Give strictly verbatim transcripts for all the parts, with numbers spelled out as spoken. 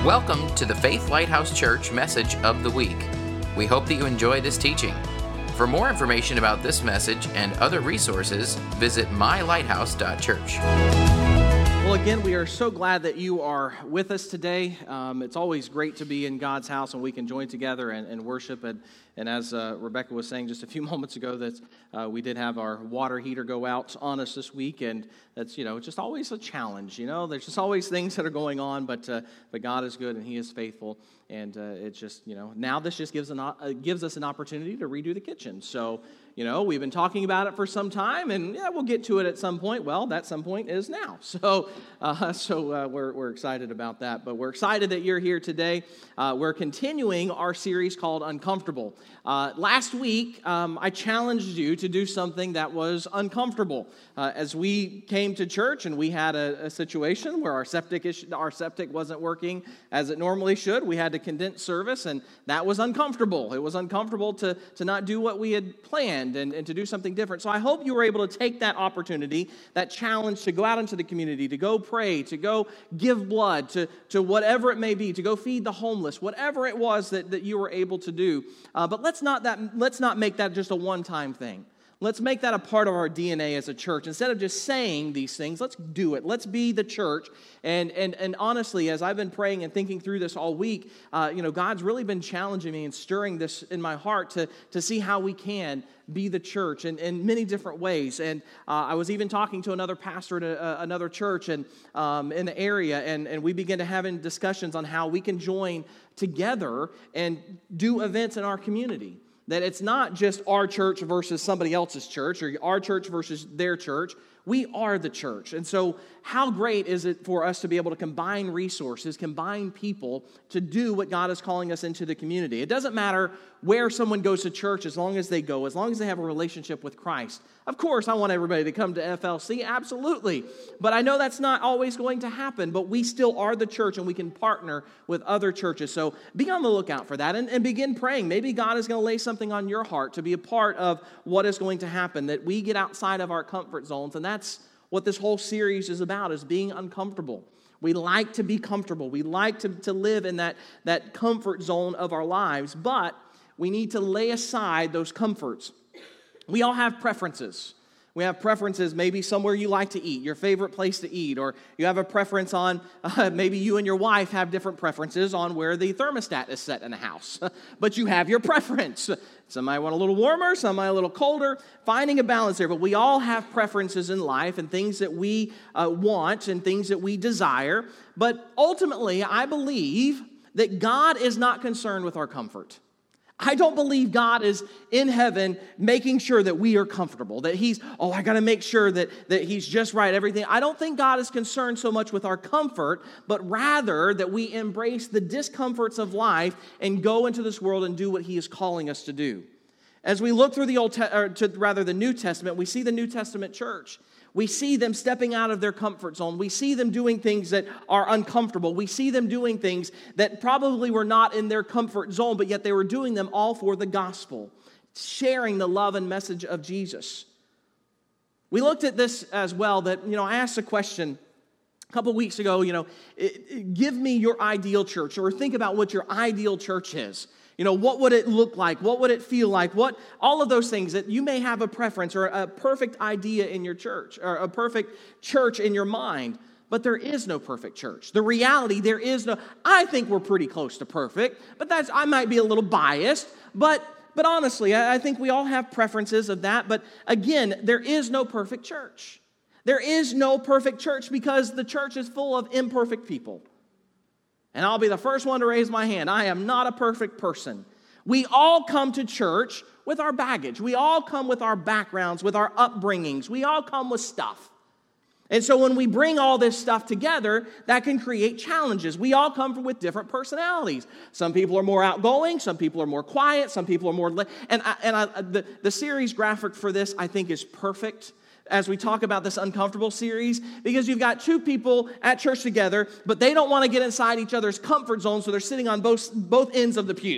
Welcome to the Faith Lighthouse Church Message of the Week. We hope that you enjoy this teaching. For more information about this message and other resources, visit my lighthouse dot church. Well, again, we are so glad that you are with us today. Um, it's always great to be in God's house and we can join together and, and worship. And, and as uh, Rebecca was saying just a few moments ago, that uh, we did have our water heater go out on us this week, and that's, you know, it's just always a challenge. You know, there's just always things that are going on, but uh, but God is good and He is faithful. And uh, it's just, you know, now this just gives an uh, gives us an opportunity to redo the kitchen. So, you know, we've been talking about it for some time, and yeah, we'll get to it at some point. Well, that some point is now. So, uh, so uh, we're we're excited about that. But we're excited that you're here today. Uh, we're continuing our series called Uncomfortable. Uh, last week, um, I challenged you to do something that was uncomfortable. Uh, as we came to church and we had a, a situation where our septic issue, our septic wasn't working as it normally should, we had to condense service, and that was uncomfortable. It was uncomfortable to, to not do what we had planned and, and to do something different. So I hope you were able to take that opportunity, that challenge to go out into the community, to go pray, to go give blood, to, to whatever it may be, to go feed the homeless, whatever it was that, that you were able to do. Uh, but let's not that let's not make that just a one-time thing. Let's make that a part of our D N A as a church. Instead of just saying these things, let's do it. Let's be the church. And and and honestly, as I've been praying and thinking through this all week, uh, you know, God's really been challenging me and stirring this in my heart to, to see how we can be the church in, in many different ways. And uh, I was even talking to another pastor at a, uh, another church and um, in the area, and, and we began to having discussions on how we can join together and do events in our community. That it's not just our church versus somebody else's church or our church versus their church. We are the church. And so how great is it for us to be able to combine resources, combine people to do what God is calling us into the community. It doesn't matter where someone goes to church as long as they go, as long as they have a relationship with Christ. Of course, I want everybody to come to F L C, absolutely. But I know that's not always going to happen, but we still are the church and we can partner with other churches. So be on the lookout for that and, and begin praying. Maybe God is going to lay something on your heart to be a part of what is going to happen, that we get outside of our comfort zones, and that's what this whole series is about, is being uncomfortable. We like to be comfortable. We like to, to live in that, that comfort zone of our lives, but we need to lay aside those comforts. We all have preferences. We have preferences, maybe somewhere you like to eat, your favorite place to eat, or you have a preference on, uh, maybe you and your wife have different preferences on where the thermostat is set in the house, but you have your preference. Some might want a little warmer, some might a little colder, finding a balance there, but we all have preferences in life and things that we uh, want and things that we desire, but ultimately, I believe that God is not concerned with our comfort. I don't believe God is in heaven making sure that we are comfortable, that He's, oh, I got to make sure that, that He's just right, everything. I don't think God is concerned so much with our comfort, but rather that we embrace the discomforts of life and go into this world and do what He is calling us to do. As we look through the Old, Te- or to, rather the New Testament, we see the New Testament church. We see them stepping out of their comfort zone. We see them doing things that are uncomfortable. We see them doing things that probably were not in their comfort zone, but yet they were doing them all for the gospel, sharing the love and message of Jesus. We looked at this as well, that, you know, I asked a question a couple weeks ago, you know, give me your ideal church, or think about what your ideal church is. You know, what would it look like? What would it feel like? What, all of those things that you may have a preference or a perfect idea in your church, or a perfect church in your mind, but there is no perfect church. The reality, there is no, I think we're pretty close to perfect, but that's, I might be a little biased, but, but honestly, I, I think we all have preferences of that, but again, there is no perfect church. There is no perfect church because the church is full of imperfect people. And I'll be the first one to raise my hand. I am not a perfect person. We all come to church with our baggage. We all come with our backgrounds, with our upbringings. We all come with stuff. And so when we bring all this stuff together, that can create challenges. We all come from with different personalities. Some people are more outgoing. Some people are more quiet. Some people are more... Li- and I, and I, the, the series graphic for this, I think, is perfect as we talk about this uncomfortable series, because you've got two people at church together, but they don't want to get inside each other's comfort zone, so they're sitting on both, both ends of the pew.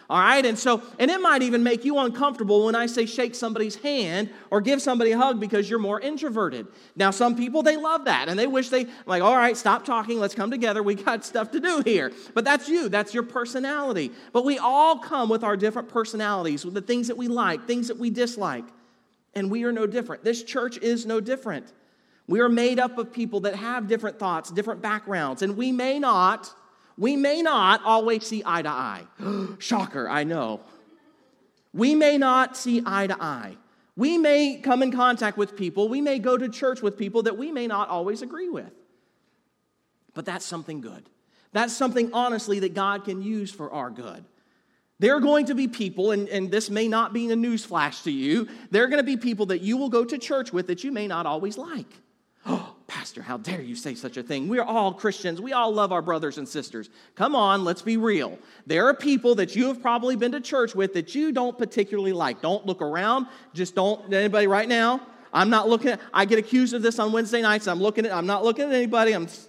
All right, and so, and it might even make you uncomfortable when I say shake somebody's hand or give somebody a hug because you're more introverted. Now, some people, they love that, and they wish they, like, all right, stop talking, let's come together, we got stuff to do here. But that's you, that's your personality. But we all come with our different personalities, with the things that we like, things that we dislike, and we are no different. This church is no different. We are made up of people that have different thoughts, different backgrounds, and we may not We may not always see eye to eye. Shocker, I know. We may not see eye to eye. We may come in contact with people, we may go to church with people that we may not always agree with. But that's something good. That's something, honestly, that God can use for our good. There are going to be people, and, and this may not be a news flash to you, there are going to be people that you will go to church with that you may not always like. Oh, Pastor, how dare you say such a thing? We're all Christians. We all love our brothers and sisters. Come on, let's be real. There are people that you have probably been to church with that you don't particularly like. Don't look around. Just don't, anybody right now? I'm not looking at, I get accused of this on Wednesday nights. I'm looking at, I'm not looking at anybody. I'm, if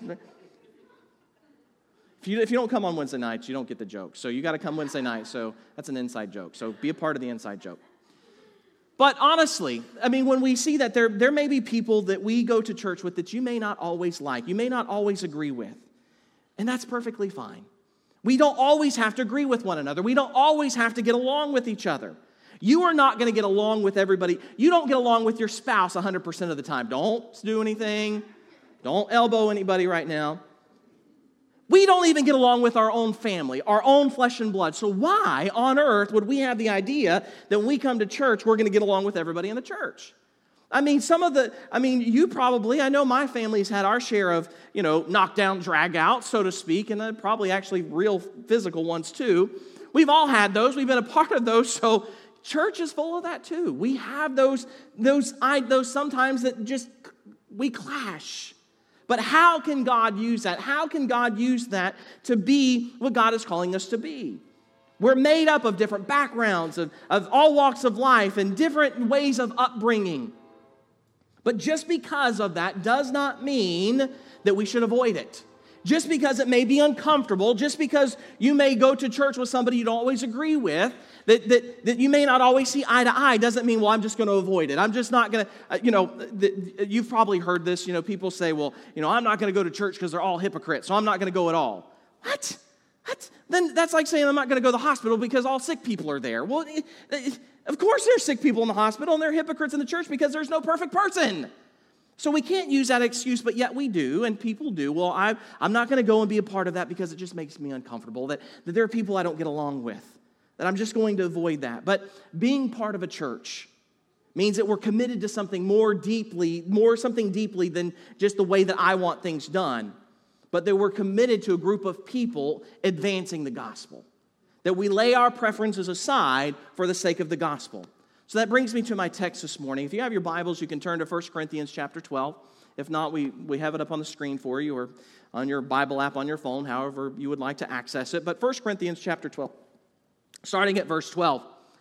you, if you don't come on Wednesday nights, you don't get the joke. So you got to come Wednesday night. So that's an inside joke. So be a part of the inside joke. But honestly, I mean, when we see that, there, there may be people that we go to church with that you may not always like, you may not always agree with, and that's perfectly fine. We don't always have to agree with one another. We don't always have to get along with each other. You are not going to get along with everybody. You don't get along with your spouse one hundred percent of the time. Don't do anything. Don't elbow anybody right now. We don't even get along with our own family, our own flesh and blood. So why on earth would we have the idea that when we come to church, we're going to get along with everybody in the church? I mean, some of the, I mean, you probably, I know my family's had our share of, you know, knockdown, drag out, so to speak, and then probably actually real physical ones too. We've all had those. We've been a part of those. So church is full of that too. We have those, those, I, those sometimes that just, we clash. But how can God use that? How can God use that to be what God is calling us to be? We're made up of different backgrounds, of, of all walks of life, and different ways of upbringing. But just because of that does not mean that we should avoid it. Just because it may be uncomfortable, just because you may go to church with somebody you don't always agree with, that, that, that you may not always see eye to eye, doesn't mean, well, I'm just going to avoid it. I'm just not going to, uh, you know, the, you've probably heard this, you know, people say, well, you know, I'm not going to go to church because they're all hypocrites, so I'm not going to go at all. What? What? Then that's like saying I'm not going to go to the hospital because all sick people are there. Well, it, it, of course there's sick people in the hospital, and they're hypocrites in the church because there's no perfect person. So we can't use that excuse, but yet we do, and people do. Well, I, I'm not going to go and be a part of that because it just makes me uncomfortable, that, that there are people I don't get along with, that I'm just going to avoid that. But being part of a church means that we're committed to something more deeply, more something deeply than just the way that I want things done, but that we're committed to a group of people advancing the gospel, that we lay our preferences aside for the sake of the gospel. So that brings me to my text this morning. If you have your Bibles, you can turn to First Corinthians chapter twelve. If not, we, we have it up on the screen for you or on your Bible app on your phone, however you would like to access it. But First Corinthians chapter twelve, starting at verse twelve,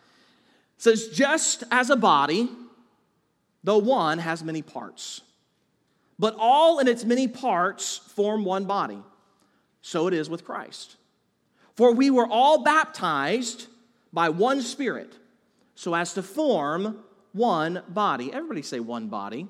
says, just as a body, though one has many parts, but all in its many parts form one body, so it is with Christ. For we were all baptized by one Spirit, so as to form one body. Everybody say one body.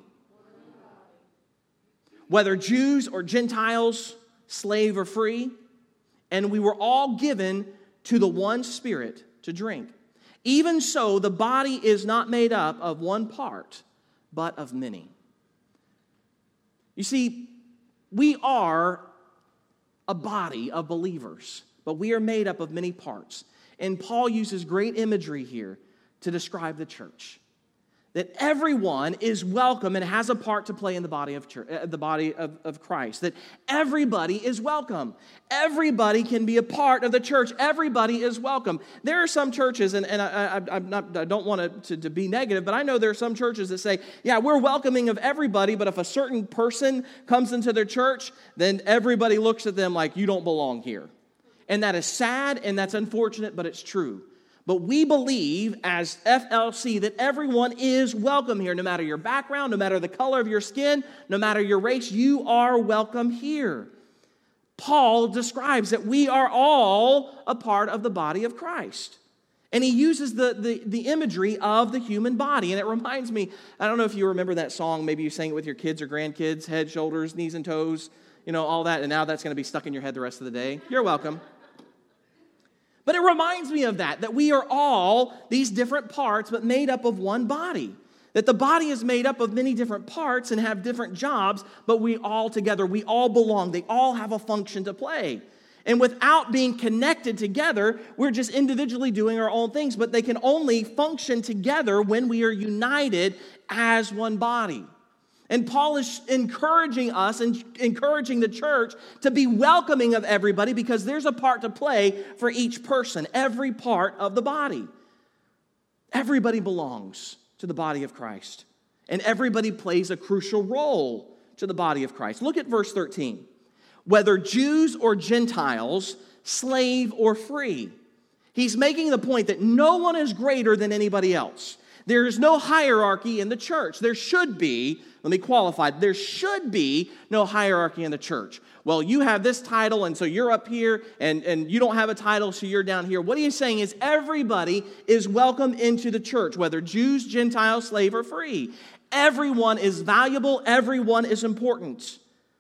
Whether Jews or Gentiles, slave or free, and we were all given to the one Spirit to drink. Even so, the body is not made up of one part, but of many. You see, we are a body of believers, but we are made up of many parts. And Paul uses great imagery here to describe the church. That everyone is welcome and has a part to play in the body of church, uh, the body of, of Christ. That everybody is welcome. Everybody can be a part of the church. Everybody is welcome. There are some churches, and, and I, I, I'm not, I don't want to, to be negative, but I know there are some churches that say, yeah, we're welcoming of everybody, but if a certain person comes into their church, then everybody looks at them like, you don't belong here. And that is sad, and that's unfortunate, but it's true. But we believe as F L C that everyone is welcome here, no matter your background, no matter the color of your skin, no matter your race, you are welcome here. Paul describes that we are all a part of the body of Christ. And he uses the, the, the imagery of the human body. And it reminds me, I don't know if you remember that song, maybe you sang it with your kids or grandkids, head, shoulders, knees and toes, you know, all that. And now that's going to be stuck in your head the rest of the day. You're welcome. But it reminds me of that, that we are all these different parts, but made up of one body. That the body is made up of many different parts and have different jobs, but we all together, we all belong. They all have a function to play. And without being connected together, we're just individually doing our own things, but they can only function together when we are united as one body. And Paul is encouraging us and encouraging the church to be welcoming of everybody because there's a part to play for each person, every part of the body. Everybody belongs to the body of Christ, and everybody plays a crucial role to the body of Christ. Look at verse thirteen. Whether Jews or Gentiles, slave or free. He's making the point that no one is greater than anybody else. There is no hierarchy in the church. There should be, let me qualify, there should be no hierarchy in the church. Well, you have this title, and so you're up here, and, and you don't have a title, so you're down here. What he's saying is everybody is welcome into the church, whether Jews, Gentiles, slave, or free. Everyone is valuable. Everyone is important.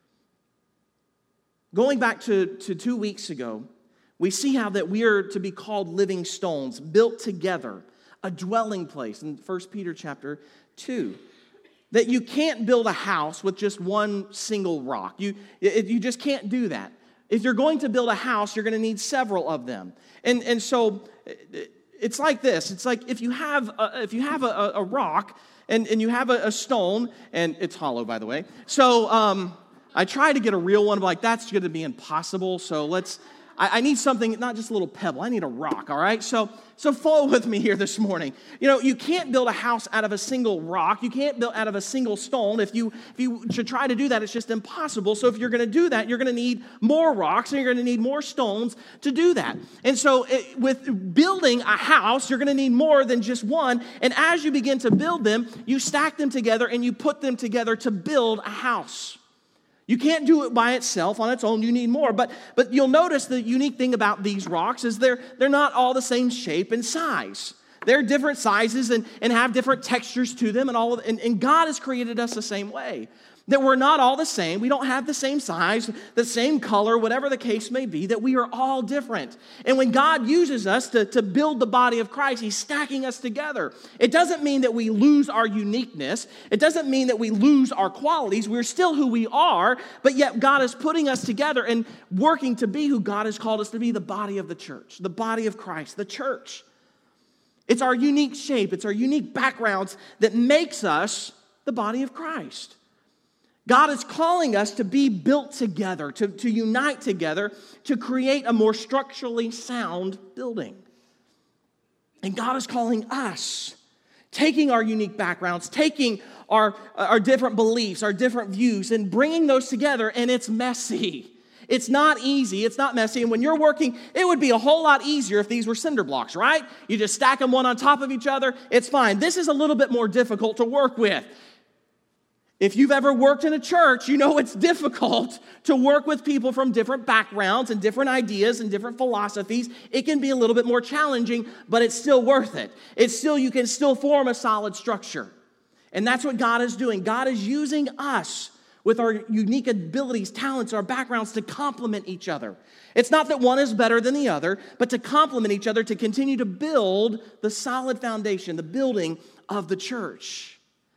Going back to, to two weeks ago, we see how that we are to be called living stones, built together, a dwelling place in First Peter chapter two. That you can't build a house with just one single rock. You, you just can't do that. If you're going to build a house, you're going to need several of them. And, and so it's like this. It's like if you have a, if you have a, a rock and, and you have a, a stone, and it's hollow, by the way. So... Um, I tried to get a real one, but like, that's going to be impossible. So let's, I, I need something, not just a little pebble. I need a rock, all right? So, so follow with me here this morning. You know, you can't build a house out of a single rock. You can't build out of a single stone. If you, if you should try to do that, it's just impossible. So if you're going to do that, you're going to need more rocks, and you're going to need more stones to do that. And so it, with building a house, you're going to need more than just one. And as you begin to build them, you stack them together, and you put them together to build a house. You can't do it by itself on its own. You need more. But, but you'll notice the unique thing about these rocks is they're, they're not all the same shape and size. They're different sizes and, and have different textures to them. And, all of, and, and God has created us the same way. That we're not all the same. We don't have the same size, the same color, whatever the case may be, that we are all different. And when God uses us to, to build the body of Christ, He's stacking us together. It doesn't mean that we lose our uniqueness. It doesn't mean that we lose our qualities. We're still who we are, but yet God is putting us together and working to be who God has called us to be, the body of the church, the body of Christ, the church. It's our unique shape. It's our unique backgrounds that makes us the body of Christ. God is calling us to be built together, to, to unite together, to create a more structurally sound building. And God is calling us, taking our unique backgrounds, taking our, our different beliefs, our different views, and bringing those together, and it's messy. It's not easy. It's not messy. And when you're working, it would be a whole lot easier if these were cinder blocks, right? You just stack them one on top of each other. It's fine. This is a little bit more difficult to work with. If you've ever worked in a church, you know it's difficult to work with people from different backgrounds and different ideas and different philosophies. It can be a little bit more challenging, but it's still worth it. It's still, you can still form a solid structure. And that's what God is doing. God is using us with our unique abilities, talents, our backgrounds to complement each other. It's not that one is better than the other, but to complement each other to continue to build the solid foundation, the building of the church.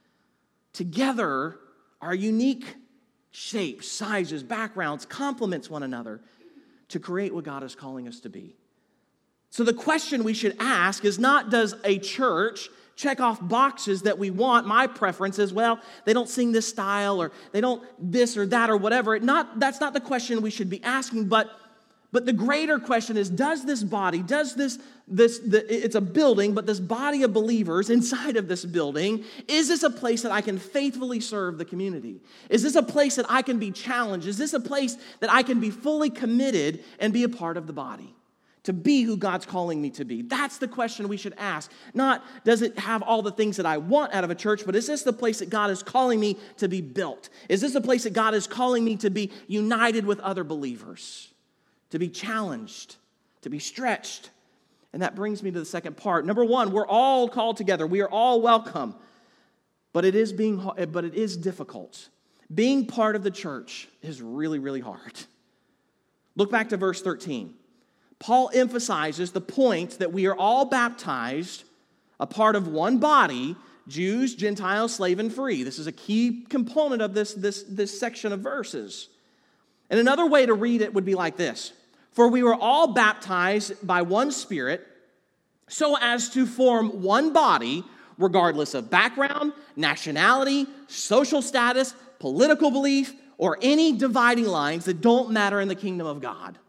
Together, our unique shapes, sizes, backgrounds complements one another to create what God is calling us to be. So the question we should ask is not, does a church check off boxes that we want? My preference is, well, they don't sing this style, or they don't this or that or whatever. Not, that's not the question we should be asking, but But the greater question is, does this body, does this, this the, it's a building, but this body of believers inside of this building, is this a place that I can faithfully serve the community? Is this a place that I can be challenged? Is this a place that I can be fully committed and be a part of the body? to be who God's calling me to be? That's the question we should ask. Not, does it have all the things that I want out of a church, but is this the place that God is calling me to be built? Is this a place that God is calling me to be united with other believers, to be challenged, to be stretched? And that brings me to the second part. Number one, we're all called together. We are all welcome, but it is being, but it is difficult. Being part of the church is really, really hard. Look back to verse thirteen. Paul emphasizes the point that we are all baptized, a part of one body, Jews, Gentiles, slave, and free. This is a key component of this, this, this section of verses. And another way to read it would be like this. For we were all baptized by one Spirit, so as to form one body, regardless of background, nationality, social status, political belief, or any dividing lines that don't matter in the kingdom of God.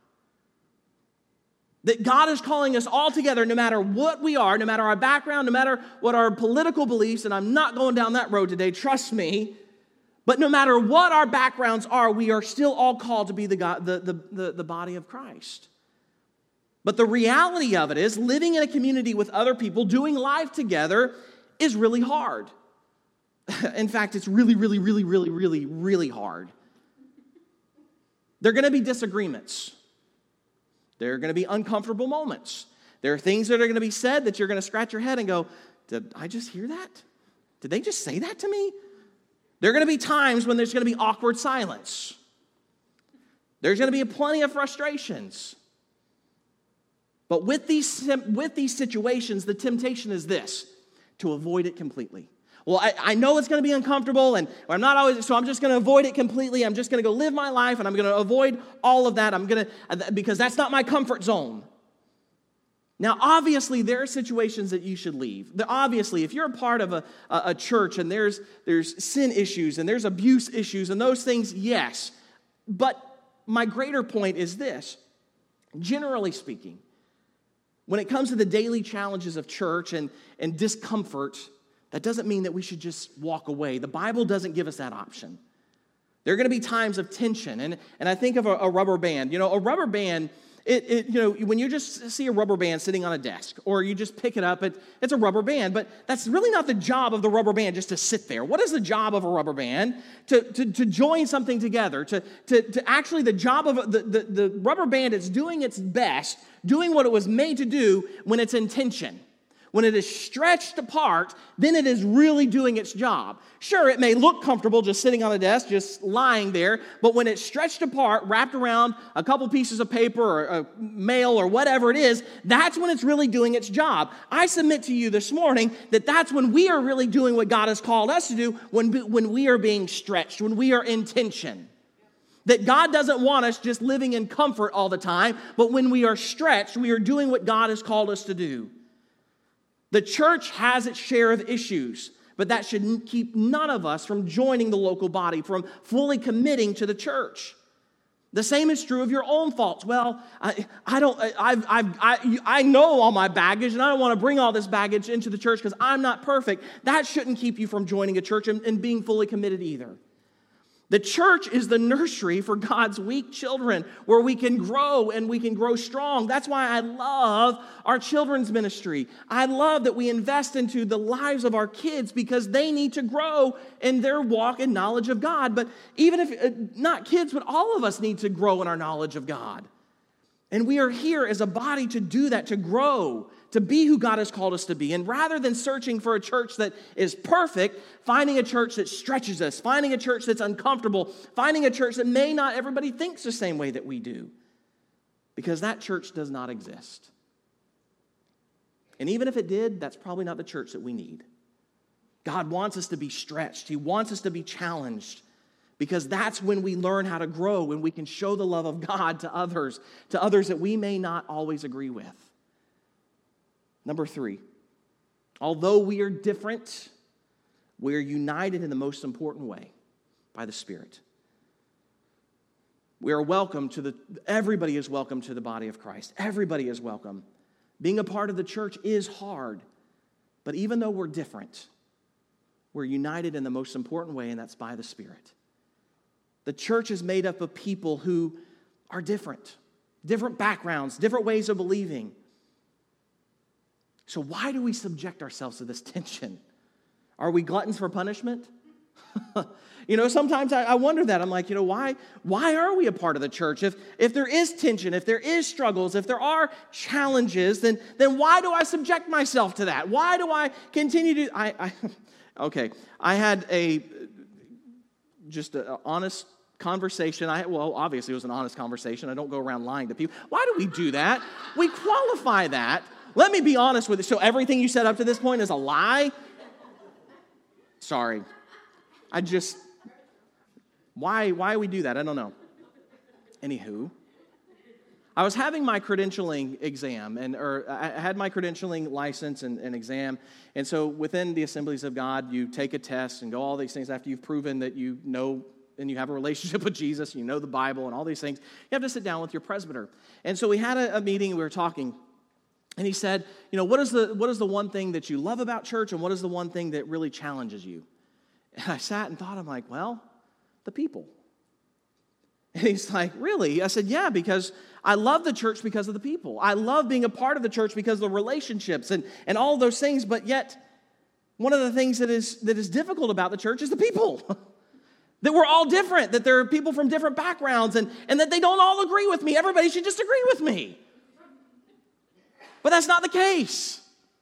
That God is calling us all together, no matter what we are, no matter our background, no matter what our political beliefs, and I'm not going down that road today, trust me, but no matter what our backgrounds are, we are still all called to be the, God, the, the, the, the body of Christ. But the reality of it is, living in a community with other people, doing life together, is really hard. In fact, it's really, really, really, really, really, really hard. There are going to be disagreements. There are going to be uncomfortable moments. There are things that are going to be said that you're going to scratch your head and go, did I just hear that? Did they just say that to me? There are going to be times when there's going to be awkward silence. There's going to be plenty of frustrations. But with these, with these situations, the temptation is this, to avoid it completely. Well, I, I know it's going to be uncomfortable, and I'm not always, so I'm just going to avoid it completely. I'm just going to go live my life, and I'm going to avoid all of that. I'm going to, because that's not my comfort zone. Now, obviously, there are situations that you should leave. Obviously, if you're a part of a, a, a church and there's, there's sin issues and there's abuse issues and those things, yes. But my greater point is this. Generally speaking, when it comes to the daily challenges of church and, and discomfort, that doesn't mean that we should just walk away. The Bible doesn't give us that option. There are going to be times of tension, and, and I think of a, a rubber band. You know, a rubber band, it, it you know, when you just see a rubber band sitting on a desk, or you just pick it up, it, it's a rubber band, but that's really not the job of the rubber band just to sit there. What is the job of a rubber band? To, to, to join something together, to, to, to actually the job of the, the, the rubber band is doing its best, doing what it was made to do when it's in tension. When it is stretched apart, then it is really doing its job. Sure, it may look comfortable just sitting on a desk, just lying there, but when it's stretched apart, wrapped around a couple pieces of paper or a mail or whatever it is, that's when it's really doing its job. I submit to you this morning that that's when we are really doing what God has called us to do, when, when we are being stretched, when we are in tension. That God doesn't want us just living in comfort all the time, but when we are stretched, we are doing what God has called us to do. The church has its share of issues, but that should keep none of us from joining the local body, from fully committing to the church. The same is true of your own faults. Well, I, I don't. I've, I've, I, I know all my baggage, and I don't want to bring all this baggage into the church because I'm not perfect. That shouldn't keep you from joining a church and, and being fully committed either. The church is the nursery for God's weak children where we can grow and we can grow strong. That's why I love our children's ministry. I love that we invest into the lives of our kids because they need to grow in their walk and knowledge of God. But even if, uh, not kids, but all of us need to grow in our knowledge of God. And we are here as a body to do that, to grow, to be who God has called us to be. And rather than searching for a church that is perfect, finding a church that stretches us, finding a church that's uncomfortable, finding a church that may not everybody thinks the same way that we do, because that church does not exist. And even if it did, that's probably not the church that we need. God wants us to be stretched. He wants us to be challenged. Because that's when we learn how to grow, when we can show the love of God to others, to others that we may not always agree with. Number three, although we are different, we are united in the most important way, by the Spirit. We are welcome to the, everybody is welcome to the body of Christ. Everybody is welcome. Being a part of the church is hard, but even though we're different, we're united in the most important way, and that's by the Spirit. The church is made up of people who are different. different backgrounds, different ways of believing. So why do we subject ourselves to this tension? Are we gluttons for punishment? You know, sometimes I, I wonder that. I'm like, you know, why, why are we a part of the church? If, if there is tension, if there is struggles, if there are challenges, then, then why do I subject myself to that? Why do I continue to, I, I okay, I had a, just an honest conversation. I Well, obviously it was an honest conversation. I don't go around lying to people. Why do we do that? We qualify that. Let me be honest with you. So everything you said up to this point is a lie? Sorry. I just, why, why we do that? I don't know. Anywho, I was having my credentialing exam, and or I had my credentialing license and, and exam, and so within the Assemblies of God, you take a test and go all these things after you've proven that you know and you have a relationship with Jesus, you know the Bible and all these things. You have to sit down with your presbyter. And so we had a, a meeting, we were talking, and he said, you know, what is the what is the one thing that you love about church, and what is the one thing that really challenges you? And I sat and thought, I'm like, well, the people. And he's like, really? I said, yeah, because I love the church because of the people. I love being a part of the church because of the relationships and, and all those things. But yet, one of the things that is that is difficult about the church is the people. That we're all different, that there are people from different backgrounds, and, and that they don't all agree with me. Everybody should just agree with me. But that's not the case.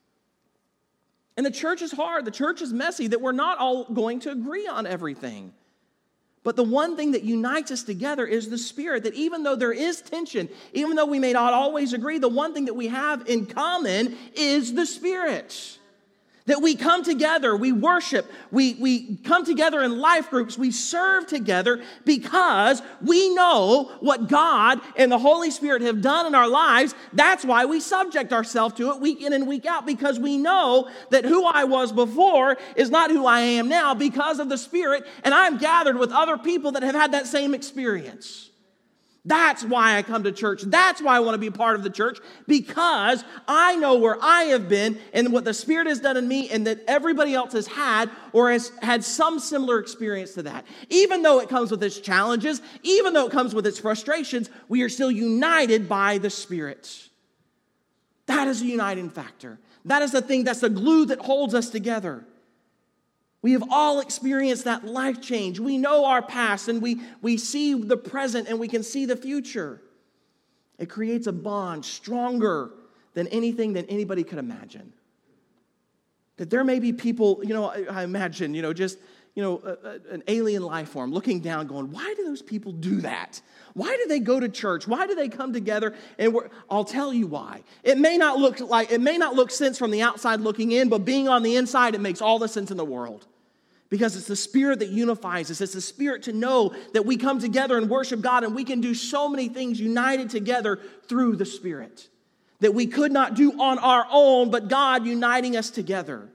And the church is hard. The church is messy, that we're not all going to agree on everything. But the one thing that unites us together is the Spirit, that even though there is tension, even though we may not always agree, the one thing that we have in common is the Spirit. That we come together, we worship, we, we come together in life groups, we serve together because we know what God and the Holy Spirit have done in our lives. That's why we subject ourselves to it week in and week out, because we know that who I was before is not who I am now because of the Spirit, and I'm gathered with other people that have had that same experience. That's why I come to church. That's why I want to be a part of the church, because I know where I have been and what the Spirit has done in me, and that everybody else has had or has had some similar experience to that. Even though it comes with its challenges, even though it comes with its frustrations, we are still united by the Spirit. That is a uniting factor. That is the thing, that's the glue that holds us together. We have all experienced that life change. We know our past, and we, we see the present, and we can see the future. It creates a bond stronger than anything that anybody could imagine. That there may be people, you know, I, I imagine, you know, just, you know, a, a, an alien life form looking down going, why do those people do that? Why do they go to church? Why do they come together? And we're, I'll tell you why. It may not look like, it may not look sense from the outside looking in, but being on the inside, it makes all the sense in the world. Because it's the Spirit that unifies us. It's the Spirit to know that we come together and worship God, and we can do so many things united together through the Spirit that we could not do on our own, but God uniting us together.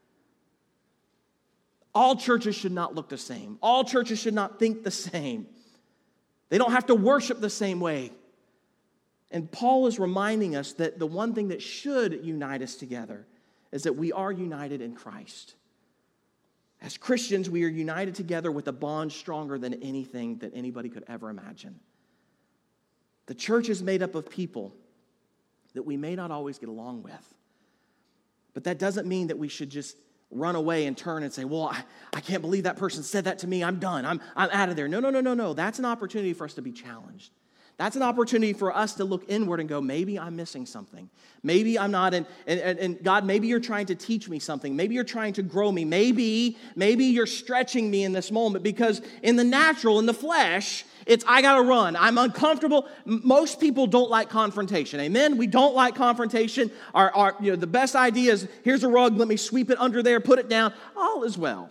All churches should not look the same. All churches should not think the same. They don't have to worship the same way. And Paul is reminding us that the one thing that should unite us together is that we are united in Christ. As Christians, we are united together with a bond stronger than anything that anybody could ever imagine. The church is made up of people that we may not always get along with. But that doesn't mean that we should just run away and turn and say, well, I, I can't believe that person said that to me. I'm done. I'm, I'm out of there. No, no, no, no, no. That's an opportunity for us to be challenged. That's an opportunity for us to look inward and go, maybe I'm missing something. Maybe I'm not, and, and, and God, maybe you're trying to teach me something. Maybe you're trying to grow me. Maybe, maybe you're stretching me in this moment, because in the natural, in the flesh, it's, I got to run. I'm uncomfortable. Most people don't like confrontation. Amen? We don't like confrontation. Our, our, you know, the best idea is, here's a rug, let me sweep it under there, put it down. All is well.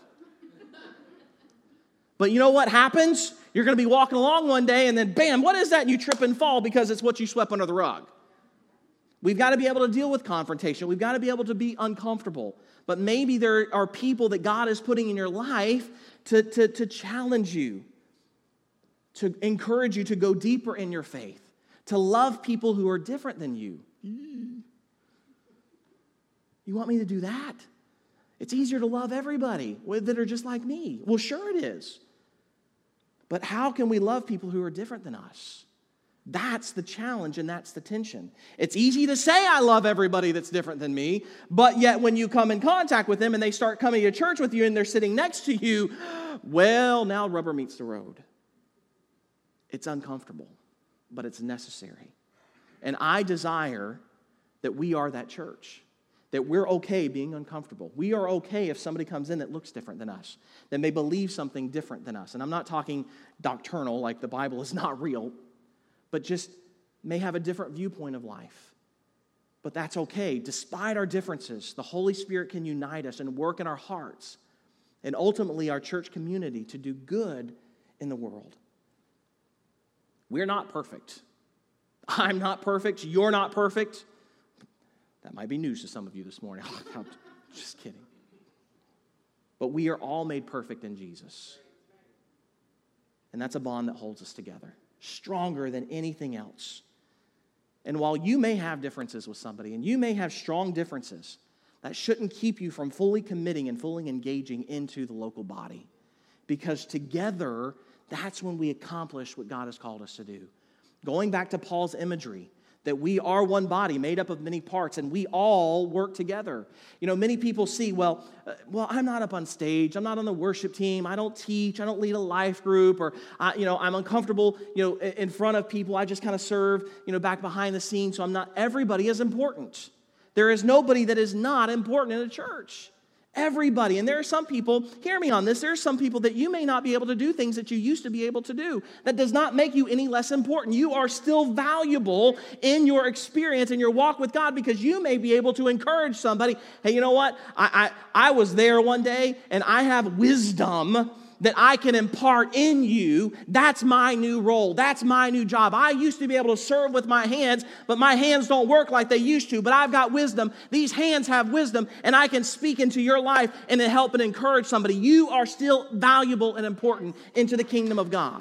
But you know what happens? You're going to be walking along one day, and then bam, what is that? And you trip and fall because it's what you swept under the rug. We've got to be able to deal with confrontation. We've got to be able to be uncomfortable. But maybe there are people that God is putting in your life to, to, to challenge you, to encourage you to go deeper in your faith, to love people who are different than you. You want me to do that? It's easier to love everybody that are just like me. Well, sure it is. But how can we love people who are different than us? That's the challenge and that's the tension. It's easy to say I love everybody that's different than me, but yet when you come in contact with them and they start coming to church with you and they're sitting next to you, well, now rubber meets the road. It's uncomfortable, but it's necessary. And I desire that we are that church, that we're okay being uncomfortable. We are okay if somebody comes in that looks different than us, that may believe something different than us. And I'm not talking doctrinal, like the Bible is not real, but just may have a different viewpoint of life. But that's okay. Despite our differences, the Holy Spirit can unite us and work in our hearts and ultimately our church community to do good in the world. We're not perfect. I'm not perfect. You're not perfect. That might be news to some of you this morning. I'm just kidding. But we are all made perfect in Jesus. And that's a bond that holds us together, stronger than anything else. And while you may have differences with somebody, and you may have strong differences, that shouldn't keep you from fully committing and fully engaging into the local body. Because together, that's when we accomplish what God has called us to do. Going back to Paul's imagery, that we are one body made up of many parts, and we all work together. You know, many people see, well, uh, well, I'm not up on stage, I'm not on the worship team, I don't teach, I don't lead a life group, or, I, you know, I'm uncomfortable, you know, in front of people, I just kind of serve, you know, back behind the scenes, so I'm not, everybody is important. There is nobody that is not important in a church. Everybody. And there are some people, hear me on this, there are some people that you may not be able to do things that you used to be able to do. That does not make you any less important. You are still valuable in your experience and your walk with God, because you may be able to encourage somebody. Hey, you know what? I, I, I was there one day and I have wisdom that I can impart in you. That's my new role. That's my new job. I used to be able to serve with my hands, but my hands don't work like they used to. But I've got wisdom. These hands have wisdom, and I can speak into your life and help and encourage somebody. You are still valuable and important into the kingdom of God.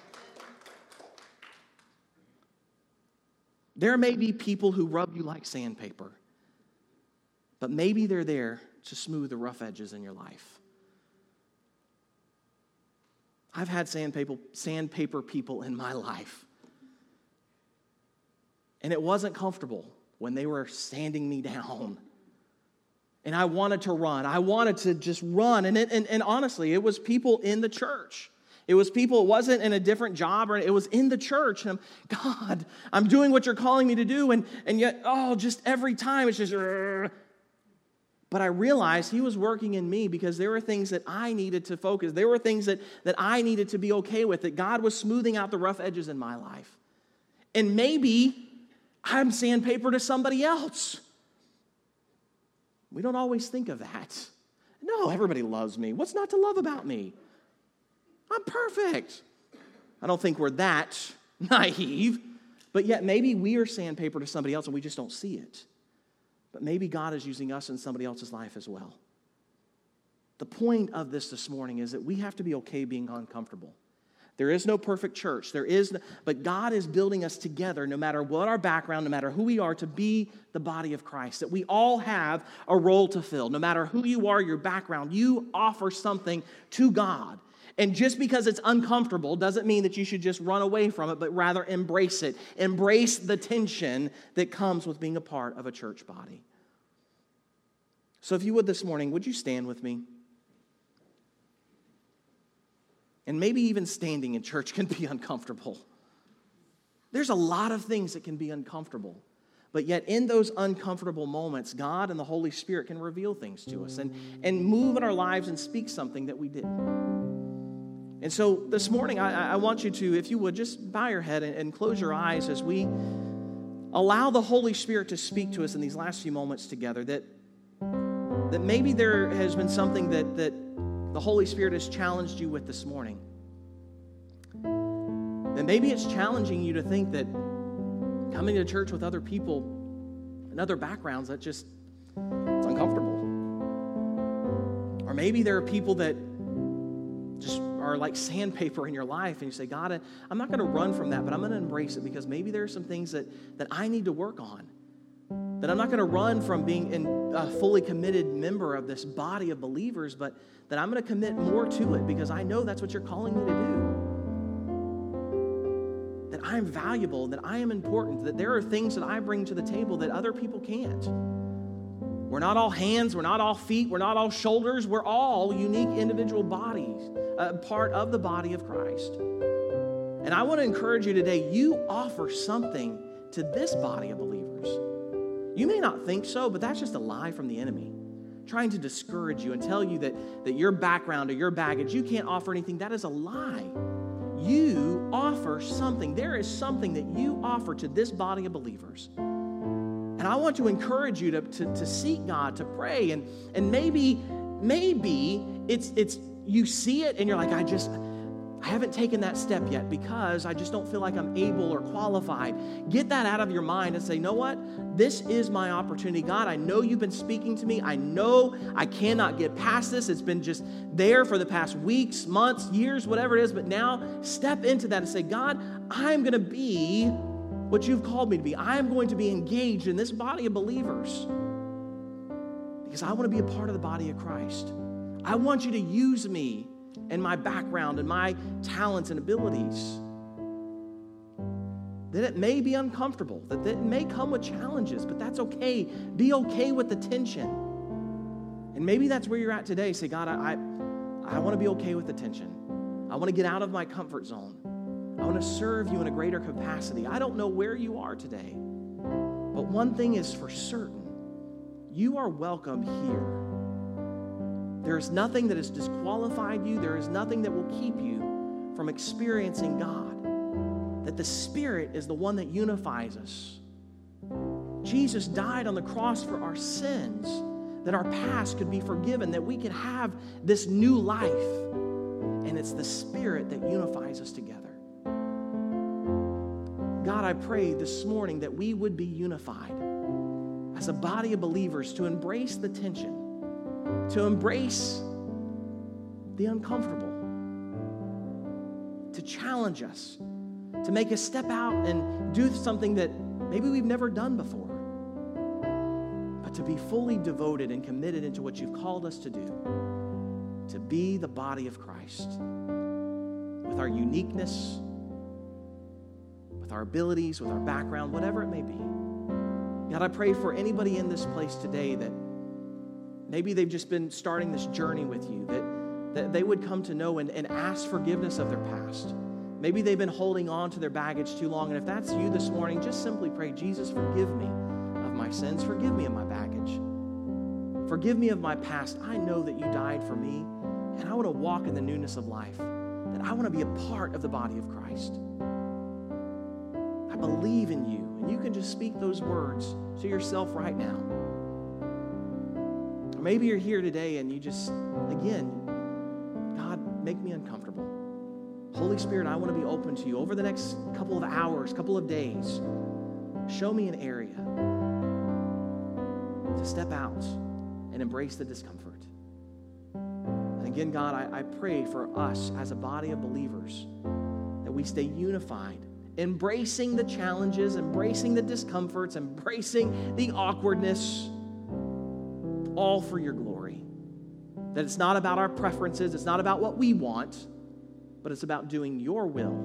There may be people who rub you like sandpaper, but maybe they're there to smooth the rough edges in your life. I've had sandpaper, sandpaper people in my life. And it wasn't comfortable when they were sanding me down. And I wanted to run. I wanted to just run. And, it, and, and honestly, it was people in the church. It was people, it wasn't in a different job, or it was in the church. And I'm, God, I'm doing what you're calling me to do. And, and yet, oh, just every time it's just... Rrr. But I realized he was working in me because there were things that I needed to focus. There were things that, that I needed to be okay with, that God was smoothing out the rough edges in my life. And maybe I'm sandpaper to somebody else. We don't always think of that. No, everybody loves me. What's not to love about me? I'm perfect. I don't think we're that naive. But yet maybe we are sandpaper to somebody else and we just don't see it. But maybe God is using us in somebody else's life as well. The point of this this morning is that we have to be okay being uncomfortable. There is no perfect church. There is, no, but God is building us together, no matter what our background, no matter who we are, to be the body of Christ. That we all have a role to fill. No matter who you are, your background, you offer something to God. And just because it's uncomfortable doesn't mean that you should just run away from it, but rather embrace it. Embrace the tension that comes with being a part of a church body. So if you would this morning, would you stand with me? And maybe even standing in church can be uncomfortable. There's a lot of things that can be uncomfortable. But yet in those uncomfortable moments, God and the Holy Spirit can reveal things to us and, and move in our lives and speak something that we didn't. And so this morning, I, I want you to, if you would, just bow your head and, and close your eyes as we allow the Holy Spirit to speak to us in these last few moments together, that, that maybe there has been something that, that the Holy Spirit has challenged you with this morning. And maybe it's challenging you to think that coming to church with other people and other backgrounds, that just, it's uncomfortable. Or maybe there are people that just are like sandpaper in your life, and you say, God, I'm not going to run from that, but I'm going to embrace it, because maybe there are some things that, that I need to work on. That I'm not going to run from being in a fully committed member of this body of believers, but that I'm going to commit more to it, because I know that's what you're calling me to do. That I'm valuable, that I am important, that there are things that I bring to the table that other people can't. We're not all hands, we're not all feet, we're not all shoulders, we're all unique individual bodies, a part of the body of Christ. And I want to encourage you today, you offer something to this body of believers. You may not think so, but that's just a lie from the enemy, trying to discourage you and tell you that, that your background or your baggage, you can't offer anything. That is a lie. You offer something. There is something that you offer to this body of believers. And I want to encourage you to, to, to seek God, to pray, and, and maybe, maybe it's it's you see it and you're like, I just, I haven't taken that step yet because I just don't feel like I'm able or qualified. Get that out of your mind and say, you know what? This is my opportunity. God, I know you've been speaking to me. I know I cannot get past this. It's been just there for the past weeks, months, years, whatever it is. But now step into that and say, God, I'm going to be what you've called me to be. I am going to be engaged in this body of believers because I want to be a part of the body of Christ. I want you to use me and my background and my talents and abilities. That it may be uncomfortable, that it may come with challenges, but that's okay. Be okay with the tension. And maybe that's where you're at today. Say, God, I, I, I want to be okay with the tension. I want to get out of my comfort zone. I want to serve you in a greater capacity. I don't know where you are today, but one thing is for certain. You are welcome here. There is nothing that has disqualified you. There is nothing that will keep you from experiencing God. That the Spirit is the one that unifies us. Jesus died on the cross for our sins, that our past could be forgiven, that we could have this new life. And it's the Spirit that unifies us together. God, I pray this morning that we would be unified as a body of believers to embrace the tension, to embrace the uncomfortable, to challenge us, to make us step out and do something that maybe we've never done before, but to be fully devoted and committed into what you've called us to do, to be the body of Christ with our uniqueness, with our abilities, with our background, whatever it may be. God, I pray for anybody in this place today that maybe they've just been starting this journey with you, that, that they would come to know and, and ask forgiveness of their past. Maybe they've been holding on to their baggage too long, and if that's you this morning, just simply pray, Jesus, forgive me of my sins. Forgive me of my baggage. Forgive me of my past. I know that you died for me, and I want to walk in the newness of life, that I want to be a part of the body of Christ. I believe in you, and you can just speak those words to yourself right now. Or maybe you're here today and you just, again, God, make me uncomfortable. Holy Spirit, I want to be open to you over the next couple of hours, couple of days. Show me an area to step out and embrace the discomfort. And again, God, I, I pray for us as a body of believers that we stay unified, embracing the challenges, embracing the discomforts, embracing the awkwardness, all for your glory. That it's not about our preferences, it's not about what we want, but it's about doing your will.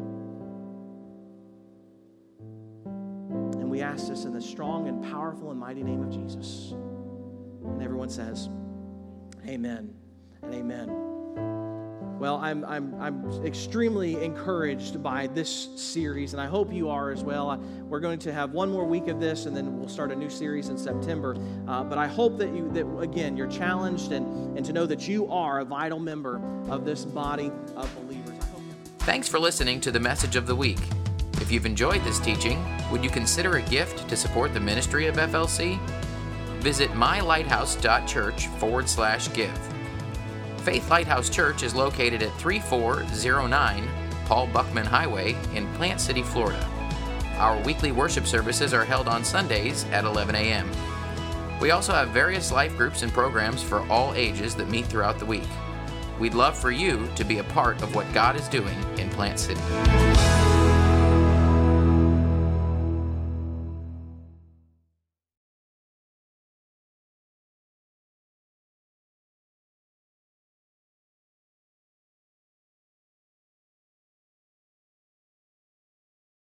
And we ask this in the strong and powerful and mighty name of Jesus. And everyone says, amen and amen. Well, I'm I'm I'm extremely encouraged by this series, and I hope you are as well. We're going to have one more week of this, and then we'll start a new series in September. Uh, but I hope that you that again you're challenged and and to know that you are a vital member of this body of believers. I hope Thanks for listening to the Message of the Week. If you've enjoyed this teaching, would you consider a gift to support the ministry of F L C? Visit mylighthouse.church forward slash give. Faith Lighthouse Church is located at thirty-four oh nine Paul Buckman Highway in Plant City, Florida. Our weekly worship services are held on Sundays at eleven a.m. We also have various life groups and programs for all ages that meet throughout the week. We'd love for you to be a part of what God is doing in Plant City.